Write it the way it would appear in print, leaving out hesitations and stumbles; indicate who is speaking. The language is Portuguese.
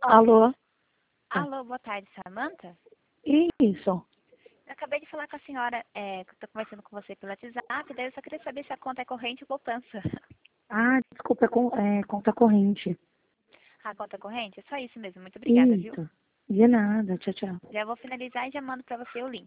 Speaker 1: Alô?
Speaker 2: Alô, boa tarde, Samantha.
Speaker 1: Isso.
Speaker 2: Eu acabei de falar com a senhora, que eu estou conversando com você pelo WhatsApp, daí eu só queria saber se a conta é corrente ou poupança.
Speaker 1: Ah, desculpa, é conta corrente.
Speaker 2: A conta é corrente? É só isso mesmo, muito obrigada, viu?
Speaker 1: Isso. De nada. Tchau, tchau.
Speaker 2: Já vou finalizar e já mando para você o link.